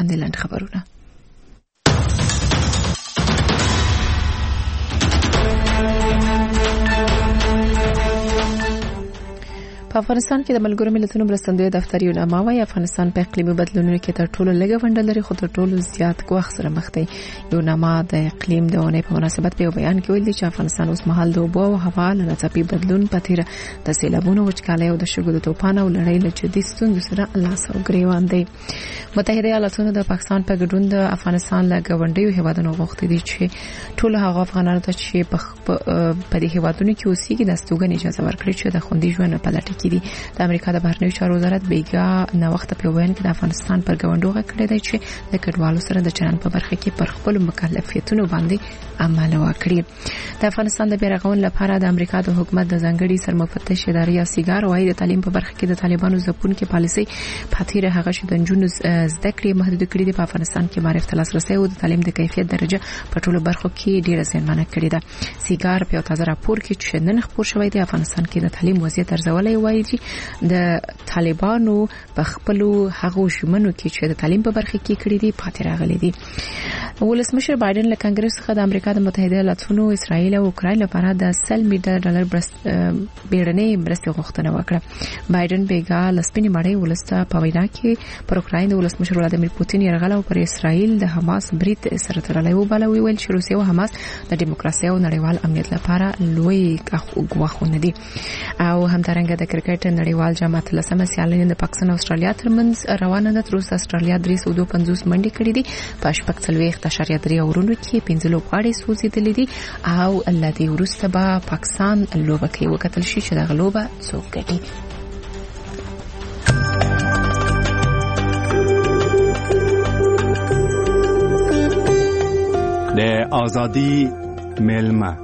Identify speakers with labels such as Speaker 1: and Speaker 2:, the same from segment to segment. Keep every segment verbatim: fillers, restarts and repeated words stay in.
Speaker 1: وړاندې لنډ خبرونه. په افغانستان کې د ملګرو ملتونو مرستندوی دفتر یو نامه وايي افغانستان په اقلیمي بدلونونو کې تر ټولو لږه ونډه لري خو تر ټولو زیات ګواښ سره مخ دی. یو نامه د اقلیم د ونې په مناسبت په بیان کې ویلي چې افغانستان اوس مهال د اوبو او هوا له ناڅاپي بدلون په تیر د سیلابونو وچکالۍ او د شګو د طوفان او لړۍ له جدي ستونزو سره لاس او ګریوان دی. متحده ایالاتونو د پاکستان په ګډون د افغانستان له ګاونډیو هیوادونو غوښتي دي چې ټول هغه افغانانو ته چې په دې هیوادونو کې اوسېږي د استوګنې اجازه ورکړي چې د خوندي ژوند په لټه کې دي. د امریکا د بهرنیو چارو وزارت بیګا نو وخت په وین کې د افغانستان پر ګاونډو غکړی دی چې د کډوالو سره د چلند په برخه کې پر خپل مکلفیتونو باندې عمل وکړي. د افغانستان د بیرغون لپاره د امریکا د حکومت د ځنګړي سرمفتش ادارې سیګار وايي د تعلیم په برخه کې د طالبانو ځپونکو پالیسي پاتیره هغه چې د جنونو زده کړې محدود کړې دي. په افغانستان کې معرفت لاسرسي او د تعلیم د کیفیت درجه په ټولو برخو کې ډیره زیانمنه کړې ده. سیګار په تازه راپور کې چې نن خبر شوی دی افغانستان کې د تعلیم وضعیت ارزولای وایي چې د طالبانو په خپل هغه شمنو کې چې د تعلیم په برخه کې کړی دي پاتې راغلي دي. ولسمشر بایدن له کانګرس څخه د امریکا د متحده ایالاتونو اسرائیل او اوکراین لپاره د سل میلیارډ ډالر بیړنۍ مرستې غوښتنه وکړه. بایدن بیګا لسپینې مړۍ ولسته په وینا کې پر اوکراین د ولسمشر ولادیمیر پوتین یرغل او پر اسرائیل د حماس برید سره تړلی و. بل ویل چې روسیه او حماس د دیموکراسي او نړیوال امنیت لپاره لوی ګواښونه دي. او همدارنګه د کرکټ نړیوال جام اتلسمه سیالي د پاکستان او استرالیا ترمنځ روانه ده. تر اوسه استرالیا درې سوه پنځوس منډې کړې دي. په شپږ څلوېښت اشاریه درې اورونو کې پنځه لوبغاړي سوځېدلې دي او الذي ورسته به پاکستان لوبه کوي. وکتل شي چې د غلوبه څوک ګټي.
Speaker 2: د ازادي میلمه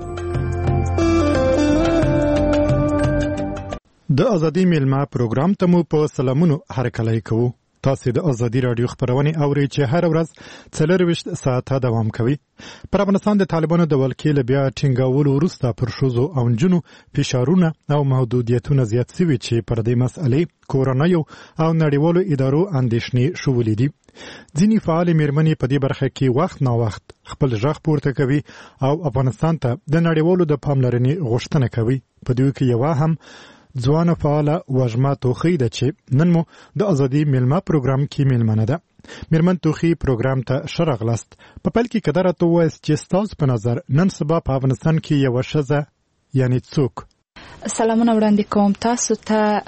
Speaker 3: د ازادي میلمه پروګرام ته مو په سلامونو هرکلی کوو. تاسو د ازادي رادیو خبرونه اورئ چې هر ورځ څلرویشت ساعته دوام کوي. پر افغانستان د طالبانو د ولکې له بیا ټینګولو وروسته پر ښځو او نجونو فشارونه او محدودیتونه زیات شوي چې پر دې مسئلې کورنیو او نړیوالو ادارو اندېښنې شولې دي. ځینې فعال میرمنې په دې برخه کې وخت نا وخت خپل ژغ پورته کوي او افغانستان ته د نړیوالو د پاملرنې غوښتنه کوي. په دې کې یو هم ځوانه فعاله وژما توخی ده چې نن مو د ازادي میلمه پروګرام کې میلمنه ده. میرمن توخی پروګرام ته شرغلست. په پل کې قدرت وایس چې تاسو په نظر نن سبا په افغانستان کې یو شزه یعنی څوک.
Speaker 4: سلامونه وړاندې کوم تاسو ته.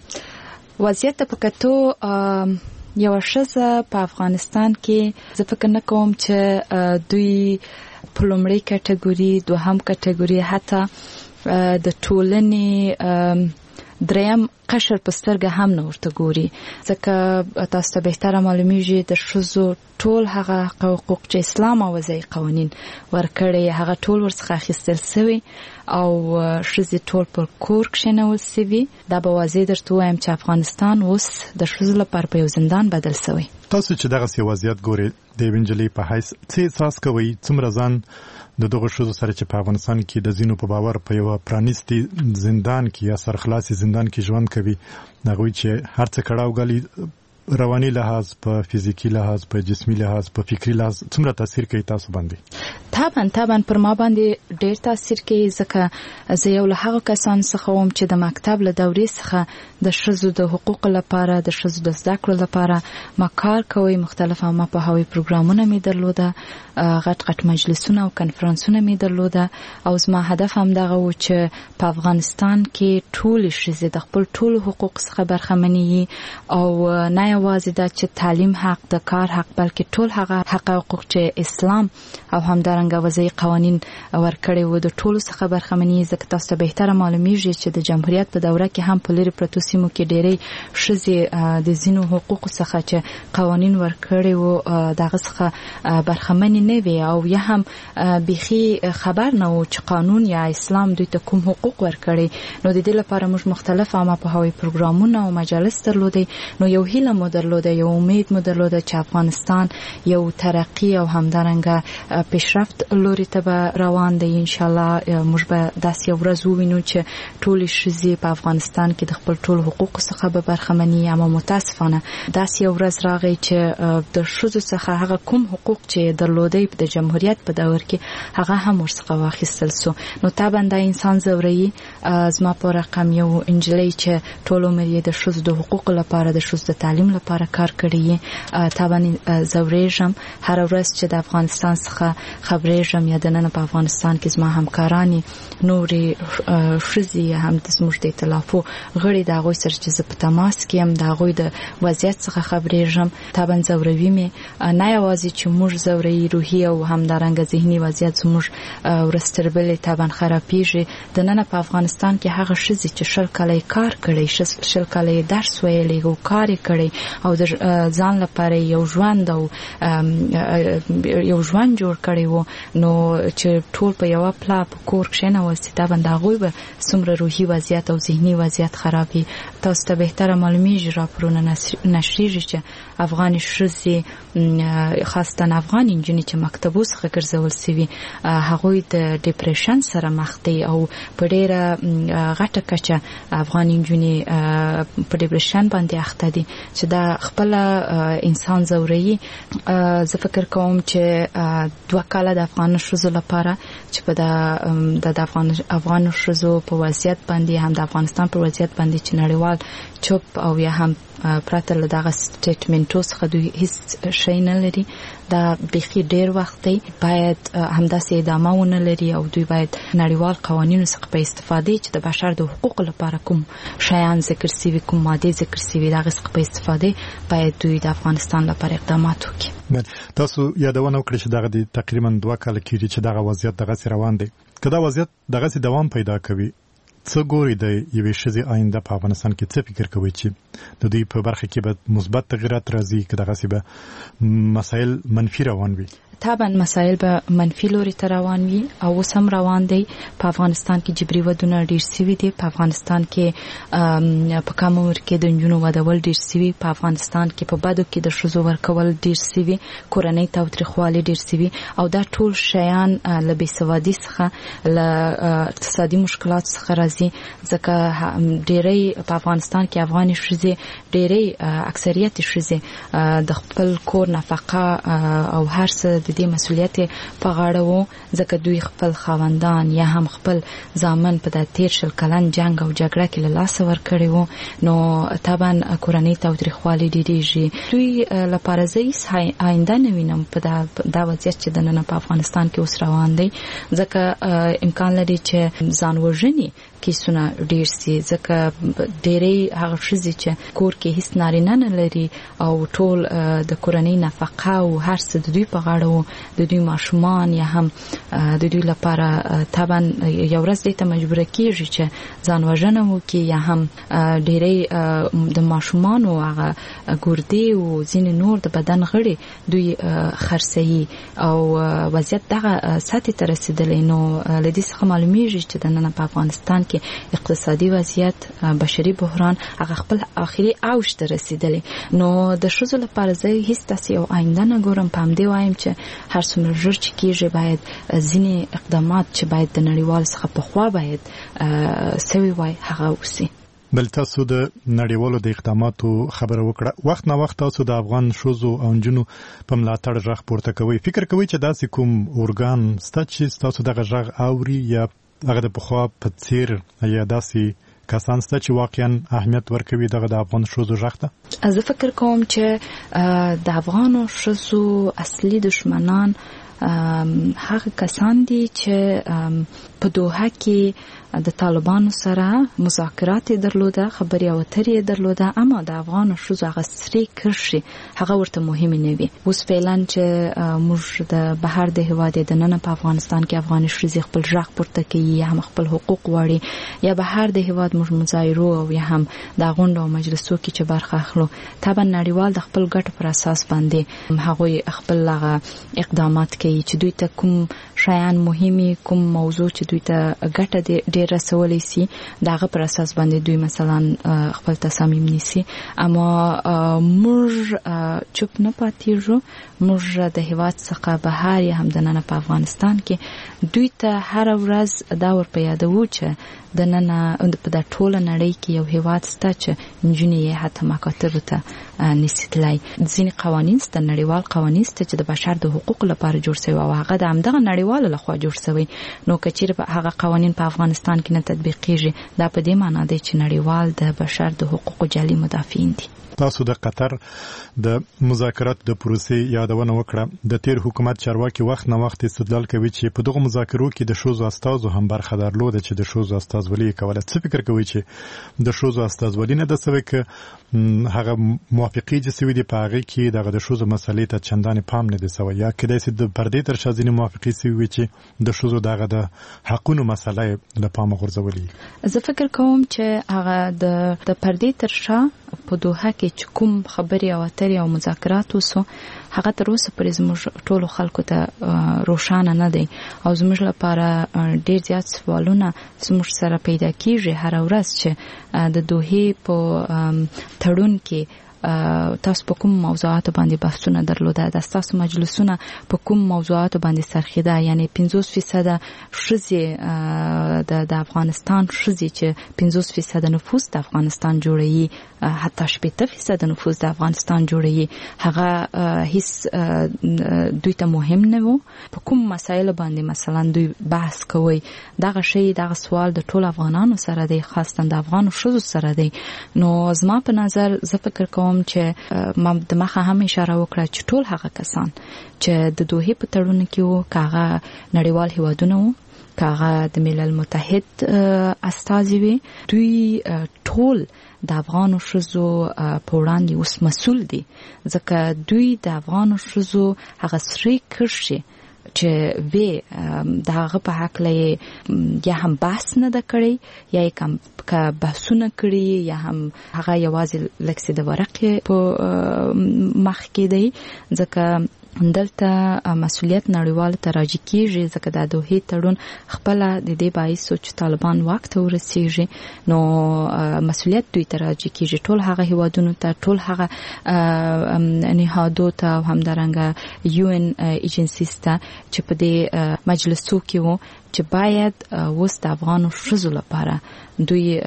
Speaker 4: وضعیت په کتو یو شزه په افغانستان کې زه فکر نه کوم چې دوی په لومړۍ کټګوري دوهم کټګوري حتی د ټولنې دریم قشر په سترګه هم نه ورته ګوري. ځکه تاسو ته بهتره معلومیږي د ښځو ټول هغه حقوق چې اسلام او وضعي قوانین ورکړي هغه ټول ورڅخه اخیستل شوی او ښځې ټول پر کور کښېنول شوي. دا به واضح درته وایم چې افغانستان اوس د ښځو لپاره په یو زندان بدل شوی.
Speaker 3: تاسو چې دغسې وضعیت ګورئ د یوې نجلۍ په حیث څه احساس کوئ؟ څومره ځان د دغه ښځو سره چې په افغانستان کې د ځینو په باور په یوه پرانیستي زندان کې یا سرخلاصي زندان کې ژوند کوي، هغوی چې هر څه کړاو ګالي رواني لحاظ، په فزیکی لحاظ، په جسمي لحاظ، په فکری لحاظ څومره تاثیر کوي تاسو باندې؟
Speaker 4: طبعا طبعا پر ما باندې ډېر تاثیر کوي، ځکه زه یو له هغو کسانو څخه وم چې د مکتب له دورې څخه د ښځو د حقوقو لپاره، د ښځو د زده کړو لپاره ما کار کوي. مختلف عامه پوهاوي پروګرامونه مې درلوده، غټ غټ مجلسونه او کنفرانسونه مې درلوده، او زما هدف هم دغه و چې په افغانستان کې ټولې ښځې د خپل ټولو حقوقو څخه برخمنې وي، او نه یوازې دا چې تعلیم حق، د کار حق، بلکې ټول هغه حق او حقوق چې اسلام او همدارنګه وضعي قوانین ورکړي وو د ټولو څخه برخمنې. ځکه تاسو ته بهتره معلومیږي چې د جمهوریت په دوره کې هم په لرې پرتو سیمو کې ډېرې ښځې د ځینو حقوقو څخه چې قوانین ورکړي وو دغه څخه برخمنې نه وي، او یا هم بیخي خبر نه وو چې قانون یا اسلام دوی ته کوم حقوق ورکړي. نو د دې لپاره موږ مختلف عامه پوهاوي پروګرامونه او مجالس درلودې. نو یو هیله مو درلوده، یو امید مو درلوده چې افغانستان یو ترقی او همدارنګه پیشرفت پرمختګ لوري ته روان دی. ان شاء الله موږ به داسې یو ورځ ووینو چې ټولې ښځې په افغانستان کې د خپل ټول حقوقو څخه به برخمني. اما متاسفانه داسې یو ورځ راغی چې د ښځو څخه هغه کوم حقوق چې درلودی د جمهوریت په دور کې هغه هم ورڅخه واخیستل سو. نو طبعا دا انسان زوري. زما په رقم یو انجلۍ چې ټول عمر یې د ښځو د حقوقو لپاره د ښځو د تعلیم لپاره کار کړی. طبعا زورېږم هر ورځ چې د افغانستان څخه خبرېږم یا د نن په افغانستان کې زما همکارانی نورې ښځې هم د زموږ د ائتلافو غړي د هغوی سره چې زه په تماس کې یم د هغوی د وضعیت څخه خبرېږم. طبعا زوروي مې نه یوازې چې موږ زوروي روحي او همدارنګه ذهني وضعیت زموږ ورځ تر بلې طبعا خرابېږي. د نن په افغانستان کې هغه ښځې چې شل کاله کار کړی، شل کاله درس ویلی او کار کړی او د ځان لپاره یو ژوند او یو ژوند جوړ کړی وو، نو چې ټول په یو پلا په کور کښېناوسي طبعا د هغوی به څومره روحي وضعیت او ذهني وضعیت خراب وي. تاسو ته بهتره معلومیږي راپورونه نشریږي چې افغاني ښځې خاصتا افغاني نجونې چې مکتبو څخه ګرځول سوي هغوی د ډیپریشن سره مخ دي او په ډیره غټه کچه افغاني نجونې په ډیپریشن باندې اخته دي چې دا خپل انسان زوري. زه فکر کوم چې دوه کاله د افغان ښځو لپاره چې په د افغان افغان ښځو په وضعیت باندې هم د افغانستان په وضعیت باندې چې نړیوال چوپ او یا هم پراته له دغه سټیټمنټو څخه دوی هیڅ شی نه لري. دا بخي ډیر وخت دی باید همداسې ادامه ونه لري او دوی باید نړیوال قوانینو څخه په استفاده چې د بشر د حقوقو لپاره کوم شیان ذکر سوي کوم ماده ذکر سوي دغه څخه په استفاده باید دوی د افغانستان لپاره اقدامات وکړي.
Speaker 3: تاسو یادونه وکړئ چې دغه د تقریبا دوه کال کېږي چې دغه وضعیت دغه روان دی. که دا وضعیت دغه دوام پیدا کوي څه ګوري د یوې ښځې آینده په افغانستان کې څه فکر کوي چې د دوی په برخه کې به مثبت تغیرات راځي که دغسې به مسایل منفي روان وي؟
Speaker 4: طبعا مسایل به منفي لوري ته روان وي او اوس هم روان دی. په افغانستان کې جبري ودونه ډیر سوي دي. په افغانستان کې په کم عمر کې د نجونو ودول ډیر سوي. په افغانستان کې په بدو کې د ښځو ورکول ډیر سوي. کورنۍ تاوتریخوالی ډیر سوي او دا ټول شیان له بې سوادي څخه له اقتصادي مشکلات څخه راځي. ځکه ډیری په افغانستان کې افغاني ښځې ډیری اکثریت ښځې د خپل کور نفقه او هر څه د دې مسولیت په غاړه وو ځکه دوی خپل خاوندان یا هم خپل زامن په د تیر شل کلن جنگ او جګړه کې له لاسه ورکړي وو. نو طبعا کورنۍ تاوتریخوالی ډیریږي. دوی لپاره زه هیڅ آینده نه وینم په دا وضعیت چې د نن په افغانستان کې اوس روان دی ځکه امکان لري چې ځان وژنې کیسونه ډیر سي ځکه ډیری هغه ښځې چې کور کې هیڅ نارینه نه لري او ټول د کورنۍ نفقه او هر څه د دوی په غاړه وو، د دوی ماشومان یا هم د دوی لپاره طبعا یو ورځ دې ته مجبوره کیږي چې ځان وژنه وکړي یا هم ډیری د ماشومانو هغه ګردې او ځینې نور د بدن غړي دوی خرڅوي او وضعیت دغه سطحې ته رسېدلی. نو له دې څخه معلومیږي چې د نن په افغانستان کې اقتصادي وضعیت بشري بحران هغه خپل آخري اوج ته رسیدلی. نو د ښځو لپاره زه هیڅ داسې یو آینده نه ګورم. په همدې وایم چې هر څومره ژر چې کېږي باید ځینې اقدامات چې باید د نړیوال څخه پخوا باید سوي وای هغه وسي.
Speaker 3: بل تاسو د نړیوالو د اقداماتو خبره وکړه. وخت نه وخت تاسو د افغان ښځو او نجونو په ملاتړ غږ پورته کوئ. فکر کوئ چې داسې کوم ارګان سته چې تاسو دغه غږ اوري یا هغه د پخوا په څیر یا داسې کسان سته چې واقعا اهمیت ورکوي دغه د افغان ښځو غږ ته؟
Speaker 4: زه فکر کوم چې د افغانو ښځو اصلي دشمنان هغه کسان دي چې په دوحه کې د طالبانو سره مذاکرات درلوده، خبرې او اترې درلوده، اما د افغان ښځو هغه سری کرښې هغه ورته مهمه نه وي. اوس فعلا چې موږ د بهر د هیواد د نن په افغانستان کې افغاني ښځې خپل غږ پورته کوي یا هم خپل حقوق غواړي یا بهر د هیواد موږ مظاهرو او یا هم د غونډو او مجلسو کې چې برخه اخلو، طبعا نړیوال د خپل ګټو پر اساس باندې هغوی خپل هغه اقدامات کوي چې دوی ته کوم شیان مهمي کوم موضوع چې دوی ته ګټه ډېر رسولای سي داغه پر اساس باندې دوی مثلا خپل تصامیم نیسي. اما موږ چوپ نه پاتېږو، موږ د هیواد څخه بهر یا هم د نن په افغانستان کې دوی ته هر ورځ دا ور په یادو چې د نن په د ټوله نړۍ کې یو هیواد سته چې نجونې یې حتی مکاتبو ته نشي تللی. ځینې قوانین سته، نړیوال قوانین سته چې د بشر د حقوقو لپاره جوړ شوي او هغه د همدغه نړیوالو لخوا جوړ شوی. نو که چیرې هغه قوانین په افغانستان کې نه تطبیقیږي دا په دې معنی دی چې نړیوال د بشر د حقوقو جعلي مدافعین دي.
Speaker 3: تاسو د قطر د مذاکرات د پروسې یادونه وکړه. د تیر حکومت چارواکي وخت نه وخت استدلال کوي چې په دغه مذاکرو کې د شوزو استازو هم برخه درلوده چې د شوزو استازولي کوله. څه فکر کوي چې د شوزو استازولي نه د سوي ک هغه موافقي چې سوي دي په هغه کې دغه د شوزو مسلې ته چندانې پام نه دي سوی، یا کله چې د پردې تر شازینې موافقي سوي چې د شوزو دغه د حقونو مسله له پامه غورځولي؟
Speaker 4: زه فکر کوم چې هغه د د پردې تر شا په دوحه کې چې کوم خبرې او اترې او مذاکرات وسو هغه تر اوسه پرې زموږ ټولو خلکو ته روښانه نه دی او زموږ لپاره ډېر زیات سوالونه زموږ سره پیدا کیږي هر ورځ چې د دوحې په تړون کې تاسو په کوم موضوعاتو باندې بحثونه درلوده، د تاسو مجلسونه په کوم موضوعاتو باندې سرخیده، یعنی پنځوس فیصد ښځې د افغانستان ښځې چې پنځوس فیصد نفوس د افغانستان جوړوي، حتی شپېته فیصد نفوس د افغانستان جوړوي، هغه هیڅ دوی ته مهم نه و. په کوم مسایلو باندې مثلا دوی بحث کوي، دغه شی دغه سوال د ټول افغانانو سره دی، خاصه د افغان ښځو سره دی. نو زما په نظر زه فکر کوم چې ما د مخه هم اشاره وکړه چې ټول هغه کسان چې د دوحې په تړون کې وو، کاغه نړیوال هیوادونه وو، کاغه د ملل متحد استازي وي، دوی ټول د افغان ښځو په وړاندې اوس مسؤل دي، ځکه دوی د افغان ښځو هغه سری کرشي چې وی داغه په حق لې یا هم بحث نه د کړی یا کم که بحثونه کړی یا هم هغه یوازې لکه د ورقې په مخ کې دی، ځکه دلته مسؤلیت نړیوال ته راجع کیږي، ځکه د دوحې تړون خپل د دې باعث چې طالبان وخت ورسیږي نو مسؤلیت دوی ته راجع کیږي، ټول هغه هیوادونو ته، ټول هغه نهادو ته او همدارنګه یو ان ایجنسیز ته چې په دې مجلسو کې وو چې باید اوس د افغانو ښځو لپاره دوی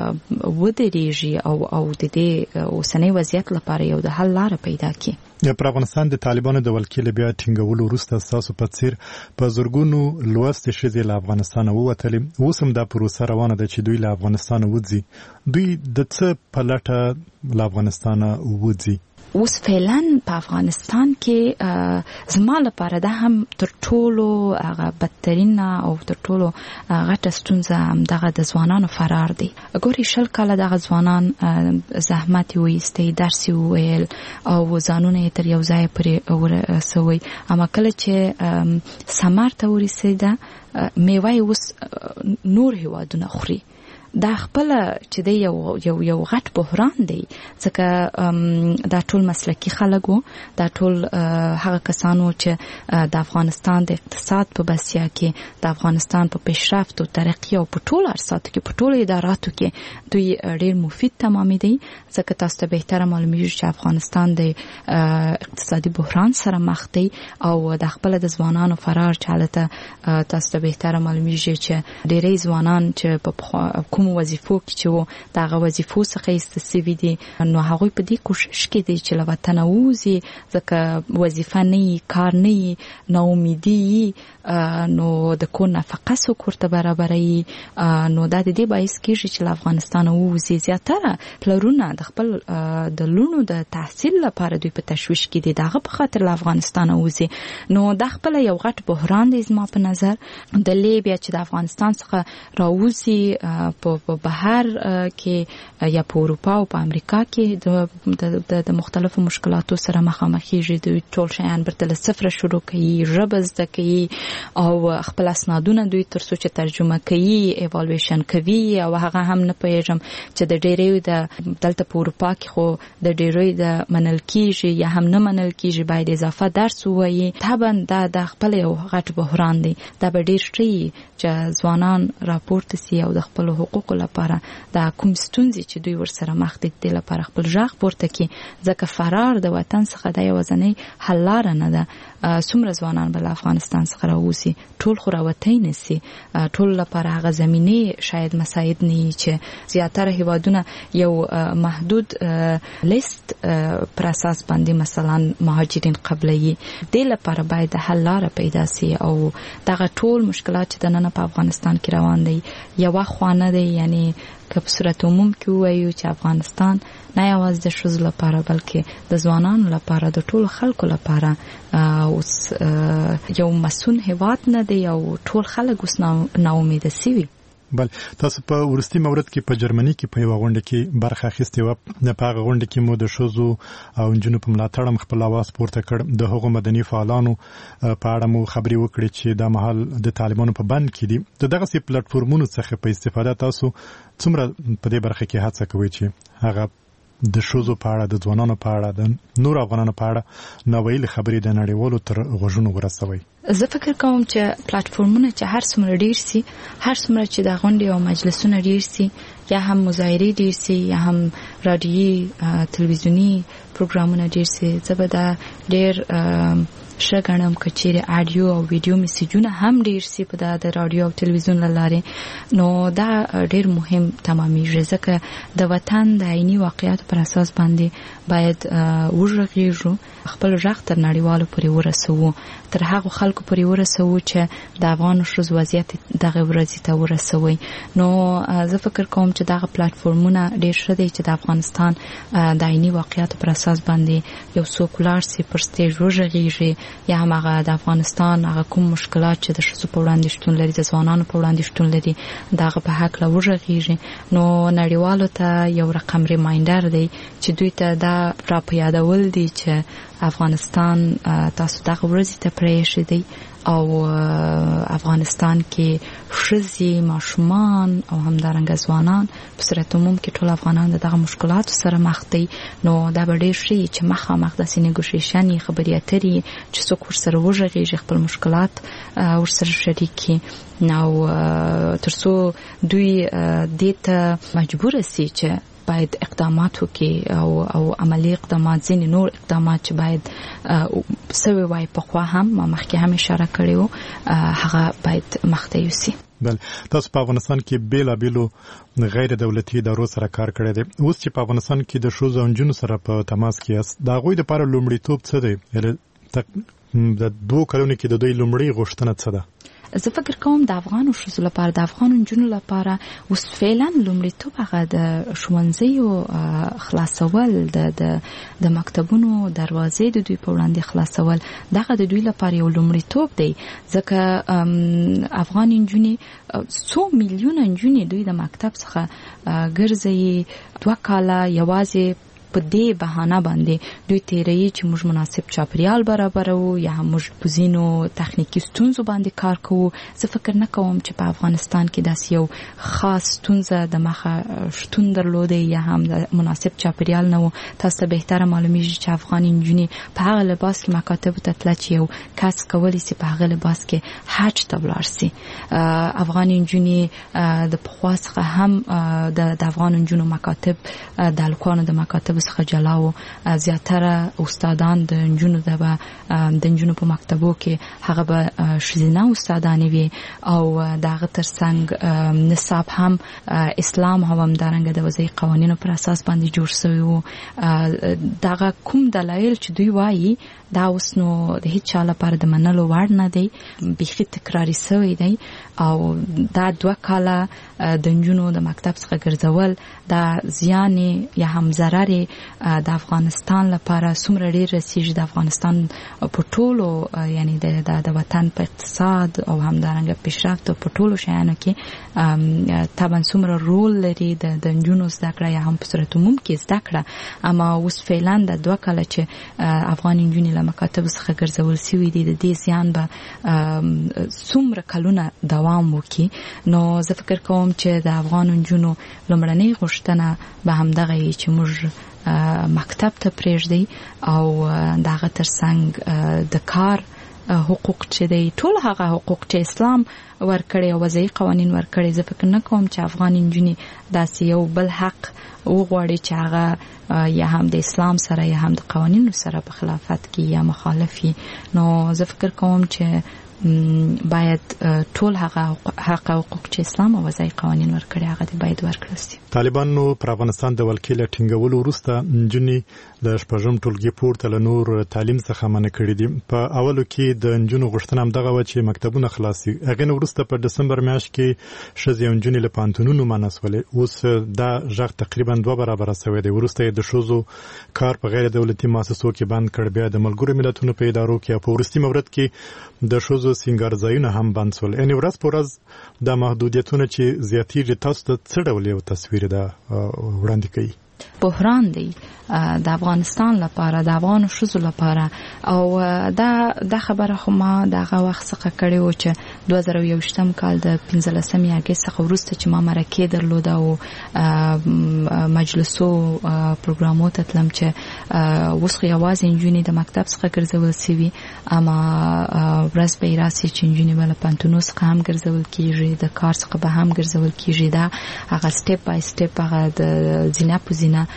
Speaker 4: ودرېږي او او د دې اوسنۍ وضعیت لپاره یو د حل لاره پیدا کړي.
Speaker 3: په افغانستان د طالبانو د ولکې بیا ټینګولو وروسته تاسو په څیر په زورګونو لوستې ښځې له افغانستان ووتلې، اوس هم دا پروسه روانه ده چې دوی له افغانستان وځي. دوی د څه په لټه له افغانستان وځي؟
Speaker 4: اوس فعلا په افغانستان کې زما لپاره دا هم تر ټولو هغه بدترین او تر ټولو غټه ستونزه هم دغه د ځوانانو فرار دی. ګوري شل کاله دغه ځوانان زحمت وایستي، درس ویل او ځانونه تر یو ځای پرې ورسوي، اما کله چې ثمر ته ورسېده میوه اوس نور هیوادونه خوري. دا خپل چې دی یو یو یو غټ بحران دی، ځکه دا ټول مسلکی خلک وو، دا ټول هغه کسانو چې د افغانستان د اقتصاد په بسیا کې، د افغانستان په پیشرفت او ترقی او په ټول ارساتو کې، په ټول اداراتو کې دوی ډېر مفید تمامې دي، ځکه تاسو ته بهتره معلومیږي چې افغانستان د اقتصادي بحران سره مخ دی او د خپل د ځوانانو فرار چالته تاسو ته بهتره معلومیږي چې ډېری ځوانان چې په وظیفو کې چې وو دغه وظیفو څخه استفاده دي، نو هغه په دې کوشش کې دي چې له وطن ووزي، ځکه وظیفه نه کار نه نو امیدي نو د کو نفقه سو کوړه برابرای، نو دا د دې باعث کېږي چې له افغانستان ووزي. زیاتره پلرونه د خپل د لونو د تحصیل لپاره دوی په تشویش کې دي، دغه په خاطر له افغانستان ووزي. نو د خپل یو غټ بحران دی زما په نظر. د لیبیا چې د افغانستان څخه راوځي په په بهر کې یا په اروپا او په امریکا کې د د مختلفو مشکلاتو سره مخامخېږي. دوی ټول شیان برته له صفر شروع کوي، ژبه زده کوي او خپل اسنادونه دوی تر څو چې ترجمه کوي ایوالویشن کوي او هغه هم نه پوهېږم چې د ډېری د دلته په اروپا کې خو د ډېری د منل کېږي یا هم نه منل کېږي، باید اضافه درس ووایي. طبعا دا د خپل یو غټ بحران دی. دا به ډېر ښه چې ځوانان راپورته سي او د خپل حقوقو لپاره د کوم ستونزې چې دوی ورسره مخ دي د لپاره خپل غږ پورته کړي، ځکه فرار د وطن څخه د یوازینۍ حل لاره نه ده. څومره ځوانان به له افغانستان څخه راوځي، ټول خو راوتی نه سي. ټول لپاره هغه زمینې شاید مساعد نه وي چې زیاتره هیوادونه یو محدود لیست پر اساس باندې مثلا مهاجرین قبلوي. دې لپاره باید د حل لاره پیدا سي او دغه ټول مشکلات چې د نن په افغانستان کې روان دي یوه خوا نه دی. یعنی که په صورت عموم کې ووایو چې افغانستان نه یوازې د ښځو لپاره بلکې د ځوانانو لپاره د ټولو خلکو لپاره اوس یو مسون هیواد نه دی او ټول خلک اوس ناامیده سوي.
Speaker 3: بل تاسو په ورستي مورد کې په جرمني کې په یو غونډه کې برخه اخیستې و. په هغه غونډه کې مو د ښځو او نجونو په ملاتړ خپل اواز پورته کړ. د هغو مدني فعالانو په اړه مو خبرې وکړې چې دا مهال د طالبانو په بند کې دي. د دغه سي پلیټفارمونو څخه په استفاده تاسو څومره په دې برخه کې هڅه کوئ چې هغه د ښځو په اړه، د ځوانانو په اړه، د نور افغانانو په اړه ناویلې خبرې د نړیوالو تر غوږونو ورسوي؟
Speaker 4: زه فکر کوم چې پلیټفارمونه چې هر څومره ډیر سي، هر څومره چې د غونډې او مجلسونه ډیر سي، یا هم مظاهرې ډیر سي، یا هم رادیوي تلویزیونی پروګرامونه ډیر سي، زه به دا ډیر ښه ګڼم که چیرې اډیو او ویډیو میسیجونه هم ډیر سي په د رادیو او تلویزیون له لارې. نو دا ډیر مهم تمامیږي ځکه د وطن د عیني واقعیاتو پر اساس باندې باید وږغېږو، خپل غږ تر نړیوالو پورې ورسوو، تر هغو خلکو پورې ورسوو چې د افغان ښځو وضعیت دغه ورځې ته ورسوي. نو زه فکر کوم چې دغه پلیټفارمونه ډیر ښه دی چې د افغانستان د عیني واقعیاتو پر اساس باندې یو څوک ولاړ سي، پر سټیج وږغېږي، یا هم هغه د افغانستان هغه کوم مشکلات چې د ښځو په وړاندې شتون لري، د ځوانانو په وړاندې شتون لري، دغه په هکله وږغېږي. نو نړیوالو ته یو رقم ریمایندر دی چې دوی ته دا را په یادول دي چې افغانستان تاسو دغه ورځې ته پرېښی دی او افغانستان کې ښځې، ماشومان او همدارنګه ځوانان په صورت عموم کې ټول افغانان د دغه مشکلاتو سره مخ دي. نو دا به ډېر ښه چې مخامخ داسې نیګوشیشنې، خبرې اترې چې څوک ورسره وږغېږي، خپل مشکلات ورسره شریک کړي، او تر څو دوی دې ته مجبوره سي چې باید اقدامات وکړي او او عملی اقدامات، ځینې نور اقدامات چې باید سوي وای په خوا هم ما مخکې هم اشاره کړې وو، هغه باید مخته یوسي.
Speaker 3: بل تاسو په افغانستان کې بیلابیلو غیر دولتي ادارو سره کار کړی دی. اوس چې په افغانستان کې د ښځو او نجونو سره په تماس کې یاست، د هغوی دپاره لومړیتوب څه دی؟ د دوو کلونو کې د دوی لومړۍ غوښتنه څه ده؟
Speaker 4: زه فکر کوم د افغانو ښځو لپاره، د افغانو نجونو لپاره اوس فعلا لومړیتوب هغه د ښوونځیو خلاصول، د د مکتبونو دروازې د دوی په وړاندې خلاصول، دغه د دوی لپاره یو لومړیتوب دی. ځکه افغان نجونې، څو میلیونه نجونې دوی د مکتب څخه ګرځي، دوه کاله یوازې په دې بهانه باندې دوی تیري چې موږ مناسب چاپریال برابرو یا هم موږ په ځینو تخنیکی ستونزو باندې کار کوو. زه فکر نه کوم چې په افغانستان کې داسې یو خاص ستونزه د مخه شتون درلوده یا هم د مناسب چاپریال نه و. تاسو ته بهتره معلومیږي چې افغاني نجونې په هغه لباس کې مکاتب ته تلل چې یو کس کولی سي په هغه لباس کې حج ته ولاړ سي. افغاني نجونې د پخوا څخه هم د افغان نجونو مکاتب د هلکانو د مکاتب څخه جلاو، زیاتره استادان د نجونو د د نجونو په مکتبو کې هغه به ښځینه استادانې وي او دغه ترڅنګ نصاب هم اسلام هم همدارنګه د وضعي قوانینو پر اساس باندې جوړ شوی وو. دغه کوم دلایل چې دوی وایي دا اوس نو د هیڅ چا لپاره د منلو وړ نه دی، بیخي تکراري شوی دی او دا دوه کاله د نجونو د مکتب څخه ګرځول دا زیان یا هم ضرر چې د افغانستان لپاره څومره ډیر رسیږي د افغانستان په ټولو یعنی د د وطن په اقتصاد او همدارنګه پیشرفت په ټولو شیانو کې طبعا څومره رول لري د د نجونو زده کړه یا هم په صورت عموم کې زده کړه. اما اوس فعلا د دوه کاله چې افغان نجونې له مکاتب څخه ګرځول شوي دي د دې زیان به څومره کلونه دوام وکړي. نو زه فکر کوم چې د افغان نجونو لومړنۍ غوښتنه به همدغه وي چې موږ مکتب ته پرېږدي او دغه ترڅنګ د کار حقوق چې دی ټول هغه حقوق چې اسلام ورکړي او وضعي قوانین ورکړي. زه فکر نه کوم چې افغان نجونې داسې یو بل حق وغواړي چې هغه یا هم د اسلام سره یا هم د قوانینو سره په خلافت کې یا مخالفي. نو زه فکر کوم چې باید ټول هغه حق او حقوق چې اسلام او وضعي قوانین ورکړي هغه دې باید ورکړل شي.
Speaker 3: طالبانو پر افغانستان د ولکې له ټینګولو وروسته نجونې د شپږم ټولګي پورته له نور تعلیم څخه منع کړي دي. په اولو کې د نجونو غوښتنه همدغه وه چې مکتبونه خلاص شي. هغې نه وروسته په ډسمبر میاشت کې ښځې او نجونې له پوهنتونونو منع شولې. اوس دا غږ تقریبا دوه برابره شوی دی. وروسته یې د ښځو کار په غیر دولتي مؤسسو کې بند کړ، بیا د ملګرو ملتونو په ادارو کې او په وروستي مورد کې د ښځو سینګارځایونه هم بند شول. یعنې ورځ په ورځ دا محدودیتونه چې زیاتېږي، تاسو ته څه ډول یو تصویر ده وړاندې کوي؟
Speaker 4: بحران دی د افغانستان لپاره، د افغان ښځو لپاره. او دا د خبره خو ما دغه وخت څخه کړې و چې دوه زره یوویشتم کال د پنځلسمې اګست څخه وروسته چې ما مرکې درلوده او مجلسو پروګرامو ته تلم چې اوس خو یوازې نجونې د مکتب څخه ګرځول شوي، اما ورځ به یې راسي چې نجونې به له پوهنتونو څخه هم ګرځول کېږي، د کار څخه به هم ګرځول کېږي. دا هغه سټیپ بای سټیپ هغه د زینه په زینه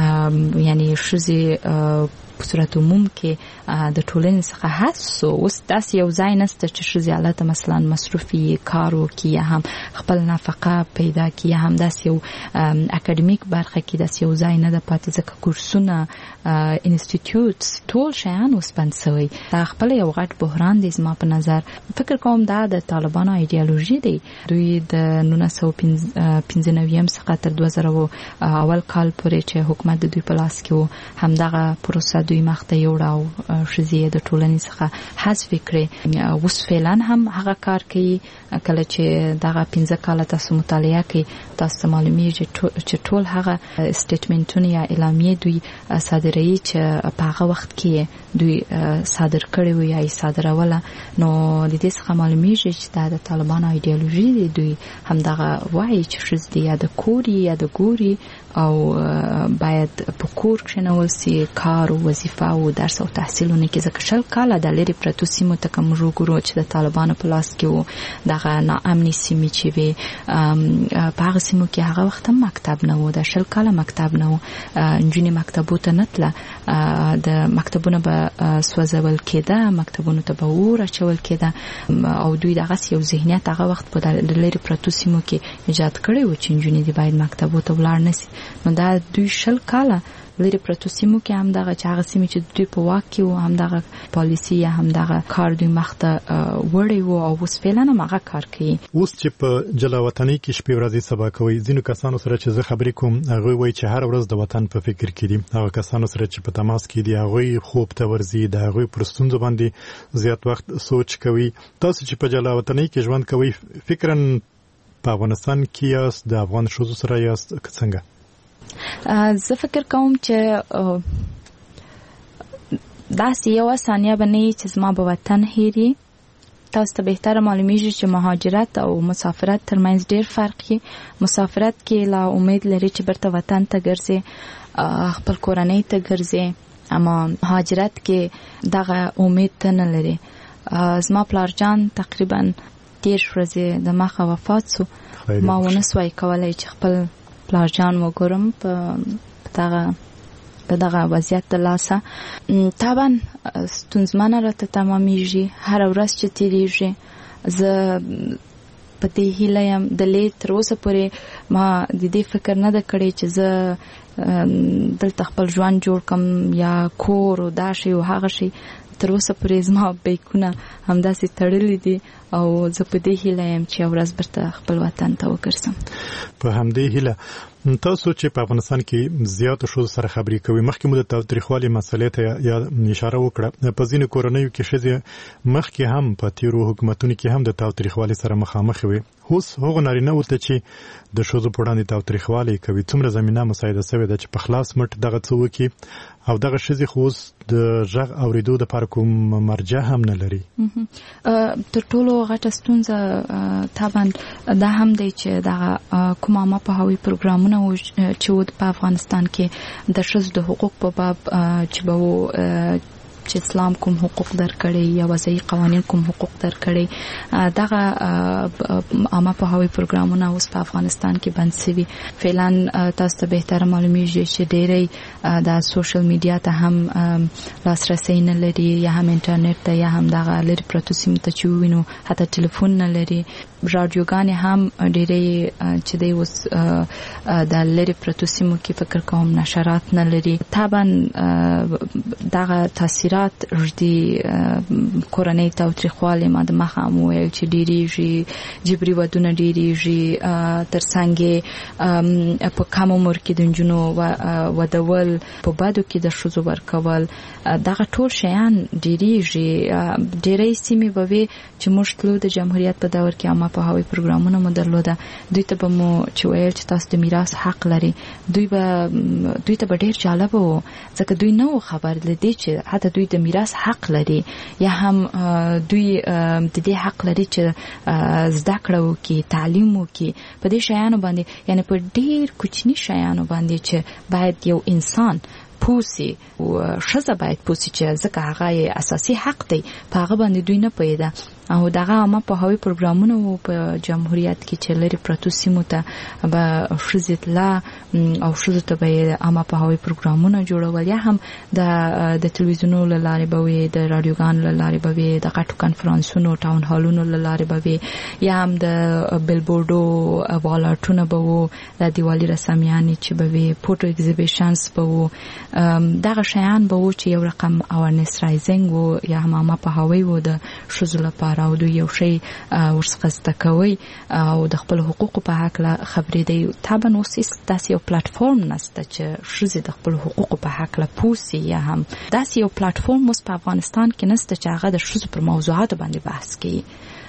Speaker 4: یعنی ښځې په صورت عموم کې د ټولنې څخه هڅو. اوس داسې یو ځای نشته چې ښځې هلته مثلا مصروفي کار وکړي یا هم خپل نفقه پیدا کړي یا هم داسې یو اکاډمیک برخه کې داسې یو ځای نه ده پاتې، ځکه کورسونه انسټیټیوټس ټول شیان اوس بند شوی. دا خپل یو غټ بحران دی. زما په نظر فکر کوم دا د طالبانو ایډیالوژي دی. دوی د نولس سوه پنځه نوي څخه تر دوه زره اول کال پورې چې حکومت د دوی په لاس کې و همدغه پروسه دوی مخته یوړه او ښځې د ټولنې څخه حذف کړې. اوس فعلا هم هغه کار کوي. کله چې دغه پنځه کاله تاسو مطالعه کوي تاسو ته معلومیږي چې ټول هغه سټیټمنټونه یا اعلامیې دوی صادروي چې په هغه وخت کې دوی صادر کړي وي یا یې صادروله. نو د دې څخه معلومیږي چې دا د طالبانو ایډیالوژي دی. دوی همدغه وایي چې ښځې یا د کور یا د ګوري او باید په کور کښېنول سي، کار او وظیفه او درس او تحصیلونه کې. ځکه شل کاله د لرې پرتو سیمو ته که موږ وګورو چې د طالبانو په لاس کې و، دغه ناامنې سیمې چې وې په هغه سیمو کې هغه وخت هم مکتب نه و، د شل کاله مکتب نه و. نجونې مکتبو ته نه تله، د مکتبونه به سوځول کېده، مکتبونو ته به اور اچول کېده او دوی دغسې یو ذهنیت هغه وخت په لرې پرتو سیمو کې ایجاد کړی و چې نجونې دې باید مکتبو ته ولاړ نه سي. نو دا دوی شل کاله لري پرتو سیمو کې هم دغه چې هغه سیمې چې دوی په واک کې و هم دغه پالیسي یا هم دغه کار دوی مخته وړی و او اوس فعلا هم هغه کار کوي.
Speaker 3: اوس چې په جلا وطنۍ کې شپې ورځې سبا کوي، ځینو کسانو سره چې زه خبرې کوم هغوی وایي چې هره ورځ د وطن په فکر کې دي. هغه کسانو سره چې په تماس کې دي هغوی خوب ته ورځي، د هغوی پر ستونزو باندې زیات وخت سوچ کوي. تاسو چې په جلا وطنۍ کې ژوند کوئ فکراً په افغانستان کې یاست، د افغان ښځو سره یاست که څنګه؟
Speaker 4: زه فکر کوم چې داسې یوه ثانیه به نه وي چې زما به وطن هېري. تاسو ته بهتره معلومیږي چې مهاجرت او مسافرت ترمنځ ډیر فرق دی. مسافرت کې لا امید لري چې برته وطن ته ګرځي، خپل کورنۍ ته ګرځي، اما مهاجرت کې دغه امید ته نه لري. زما پلارجان تقریبا دېرش ورځې د مخه وفات سو. ما ونه سوای کولی چې خپل پلارجان وګورم په دغه په دغه وضعیت د لاسه. طبعا ستونزمنه راته تمامیږي، هره ورځ چې تېرېږي. زه په دې هیله یم د لې تر اوسه پورې ما د دې فکر نه ده کړی چې زه دلته خپل ژوند جوړ کړم یا کور او دا شی او هغه شی. تر اوسه پورې زما بیکونه همداسې تړلي دي او زه په دې هیله یم چې یو ورځ بیرته خپل وطن ته وګرځم.
Speaker 3: په همدې هیله تاسو چې په افغانستان کې زیات شو سره خبري کوي مخکې مو د تاریخوالي مسلې ته یا اشاره وکړه په ځینو کورنیو کې شې مخکې هم په تیرو حکومتونو کې هم د تاریخوالي سره مخامخ وي اوس هغه نارینه وته چې د شوزو په وړاندې تاریخوالي کوي څومره زمينه مساعده شوی ده چې په خلاص مټ دغه څه وکي او دغه شذې خو د ژغ اوریدو د پر کوم مرجع هم نه لري
Speaker 4: تر ټولو غټه ستونزه طبعا دا هم دی چې دا کومه ما په هوی پروګرامونه چې په افغانستان کې د شذ د حقوق په باب چې به چې اسلام کوم حقوق درکړي یا وضعي قوانين کوم حقوق درکړي دغه عامه په هوی پروګرامونه اوس په افغانستان کې بند شوي فعلا تاسو ته به تر معلومیږي چې ډېری د سوشل میډیا ته هم لاسرسي نه لري یا هم انټرنیټ ته یا هم دغه لري پروتو سیم ته چې وینو حتی ټلیفون نه لري رادیوګانې هم ډېری چې دی اوس د لري پروتو سیمو کې فکر کوم نشرات نه لري طبعا دغه تاثیر رات ردی کورنۍ تاوتریخواله ما د مخه مو چې ډیریږي جبري ودونه ډیریږي ترڅنګ په کوم عمر کې د جنونو ودول په بادو کې د شوزو ورکول دغه ټول شیان ډیریږي ډیری سیمې به چې موږ تلو د جمهوریت په دور کې عامه په هوی پروګرامونه مو درلوده دوی ته به مو چې ویل چې تاسو د میراث حق لري دوی به دوی ته به ډیر جالب وو ځکه دوی نو خبر لدی چې حتی دوی د میراث حق لري یا هم دوی د دې حق لري چې زده کړه وکړي تعلیم وکړي په دې شیانو باندې یعنی په ډیر کوچني شیانو باندې چې باید یو انسان پوسی او شزه باید پوسی چې ځکه هغه اساسي حق دی په هغه باندې دوی نه پیدا او دغه عامه په هوی پروګرامونه په جمهوریت کې چې لري پروتو سیمو ته به شزت لا او شزو ته به عامه په هوی پروګرامونه جوړول یا هم د د ټلویزیونونو لاره به وي د رادیوګانو لاره به وي د غټو کانفرنسونو ټاون هالونو لاره به وي یا هم د بیلبورډو والارټونه به وو د دیوالي رسمیانې چې به وي فوټو ایگزیبیشنز به وو دغه شیان به وو چې یو رقم اورنس رایزینګ وو یا هم عامه په هوی وو د شزو لپاره او دوی یو شی ورڅخه زده کوي او د خپل حقوقو په حق لا خبرې دی طبعا اوس داسې یو پلیټفارم نشته چې ښځې د خپل حقوقو په حق لا پوسي یا هم داسې یو پلیټفارم اوس په افغانستان کې نشته چې هغه د ښځو پر موضوعاتو باندې بحث کوي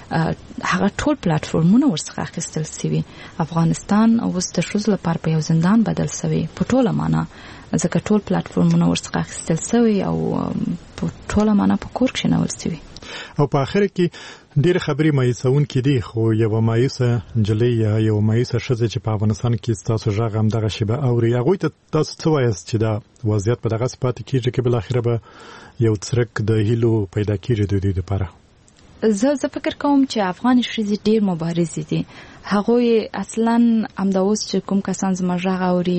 Speaker 4: هغه ټول پلیټفارمونه ورڅخه اخیستل شوي افغانستان اوس د ښځو لپاره په یو زندان بدل شوی په ټوله معنا ځکه ټول پلیټفارمونه ورڅخه اخیستل شوي او په ټوله معنا په کور کې نول شوي
Speaker 3: او په اخر کې ډېر خبرې مایوسون کې دي خو یو مایوسه جلې یا یو مایوسه ښځه چې په افغانستان کې تاسو ژغ هم دغه شی به اوري هغه ته تاسو څه وایاست چې دا وضعیت په دغه سپات کېږي چې بل اخر به یو څرک د هیلو پیدا کېږي د دې لپاره
Speaker 4: زه زه فکر کوم چې افغان ښځې ډېر مبارز دي هغه اصلا امداوس چې کوم کسان زما ژغ اوري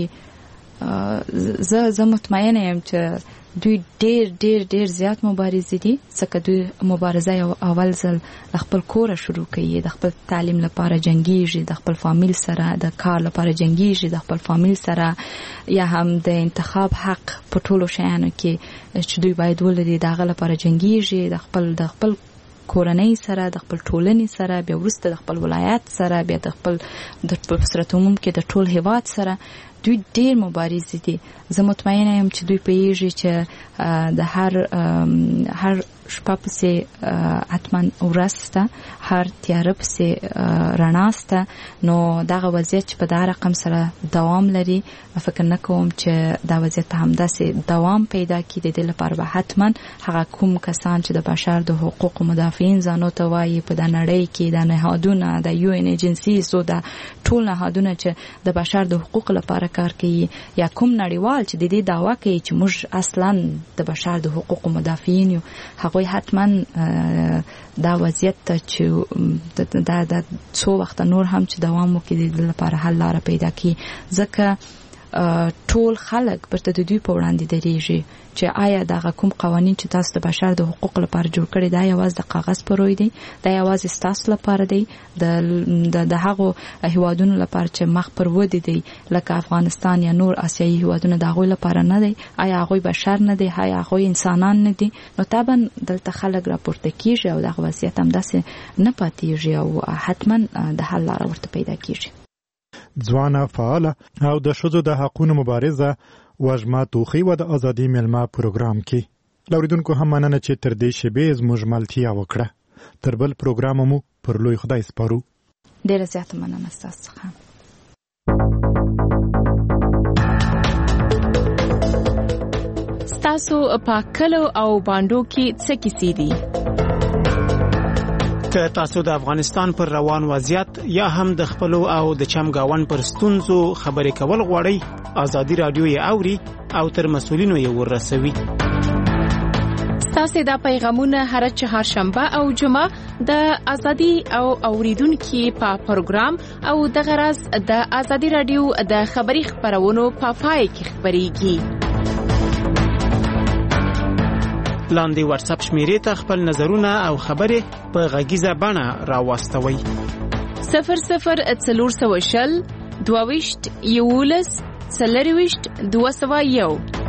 Speaker 4: زه زه مطمئنه یم چې دوی ډېر ډېر ډېر زیات مبارز دي ځکه دوی مبارزه یو اول ځل خپل کور شروع کوي د خپل تعلیم لپاره جنگیږي د خپل فامیل سره د کار لپاره جنگیږي د خپل فامیل سره یا هم د انتخاب حق په ټولو شیانو کې چې دوی باید ولري دغه لپاره جنگیږي د خپل د خپل کورنۍ سره د خپل ټولنې سره بیا وروسته د خپل ولایت سره بیا د خپل د صورت عموم کې د ټول هیواد سره دوی ډېر مبارز دي زه مطمئنه یم چې دوی پیږي چې د هر هر شپه پسې حتما ورسته هر تیاره پسې رڼاسته نو دغه وضعیت چې په دغه رقم سره دوام لري فکر نه کوم چې دا وضعیت همداسې دوام پیدا کړي د دې لپاره به حتما هغه کوم کسان چې د بشر د حقوقو مدافعین ځانو ته وایي په د نړۍ کې د نهادونه د یو ان ایجنسیز او د ټول نهادونه چې د بشر د حقوقو لپاره کار کوي یا کوم نړیوال چې د دې دعوا کوي چې موږ اصلا د بشر د حقوقو مدافعین یو هغه حتما دا وضعیت ته چې دا د څو وخت نور هم چې دوام وکړي د لپاره حل لاره پیدا کړي ځکه ټول خلک پرته د دوی په وړاندې درېږي چې آیا دا کوم قوانين چې تاسو د بشر د حقوقو لپاره جوړ کړي دا یوازې د کاغذ پروي دي دا یوازې تاسو لپاره دی د د هغو هیوادونو لپاره چې مخ پر ودی دي لکه افغانستان یا نور آسیایي هیوادونه دا غوي لپاره نه دی آیا هغه بشر نه دی آیا هغه انسانان نه دي نو طبعا دلته خلک راپورته کیږي او دا وضعیت هم داسې نه پاتېږي او حتما د حل لاره ورته پیدا کیږي
Speaker 3: ځوانه فعاله او د ښځو د حقونو مبارزه وژما توخی و د ازادي ملما پروګرام کې. لوریدونکو هم مننه چې تر دې شیبې زموږ ملتیا وکړه. تر بل پروګرام مو پر لوی خدای سپارو.
Speaker 4: ډیره زیاته مننه ستاسو څخه.
Speaker 1: ستاسو په کلو او باندو کې څه کیسې دي؟
Speaker 5: که تاسو د افغانستان پر روان وضعیت یا هم د خپلو او د چمګاون پر ستونزو خبرې کول غواړئ، ازادي رادیو یې اوري او تر مسؤلینو یې ورسوي.
Speaker 1: ستاسو دا پیغامونه هر چهارشنبه او جمعه د ازادي او اوریدونکو په پروګرام او د غرض د ازادي رادیو د خبري خبرونو په پای کې خبريږي.
Speaker 5: لاندې واتس اپ شمیرې ته خپل نظرونه او خبرې په غږیزه بڼه راوستوئ.
Speaker 1: صفر صفر څلور سوه شل دوه ویشت یولس څلرویشت دوه سوه یو